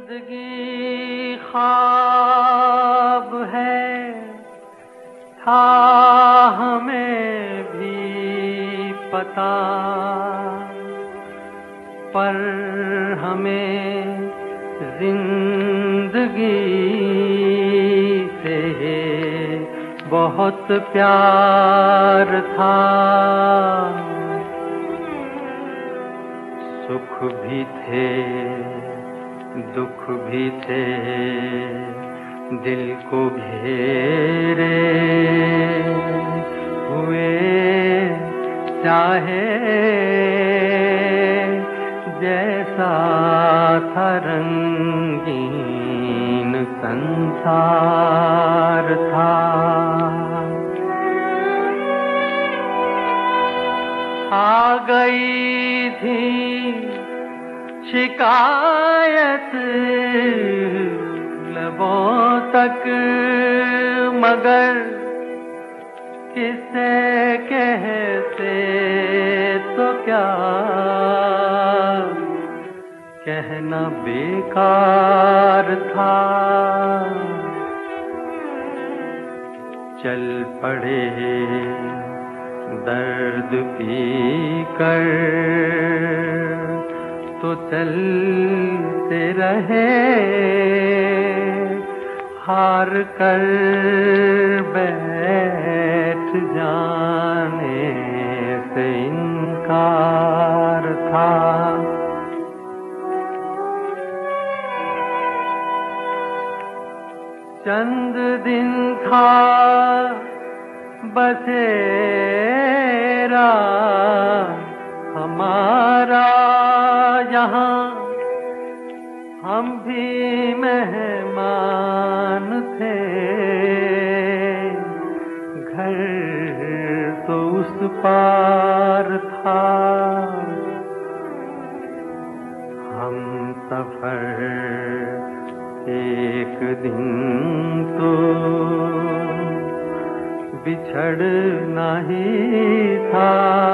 जिंदगी ख्वाब है था हमें भी पता, पर हमें जिंदगी से बहुत प्यार था। सुख भी थे दुख भी थे दिल को घेरे हुए, चाहे जैसा था रंगीन संसार था। आ गई थी शिकायत लबों तक, मगर किसे कहते तो क्या, कहना बेकार था। चल पड़े दर्द पी कर तो चलते रहे, हार कर बैठ जाने से इनकार था। चंद दिन था बसेरा हमारा यहाँ, हम भी मेहमान थे। घर तो उस पार था, हम सफर एक दिन तो बिछड़ना ही था।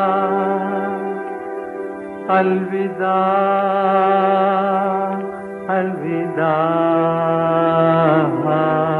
अलविदा अलविदा।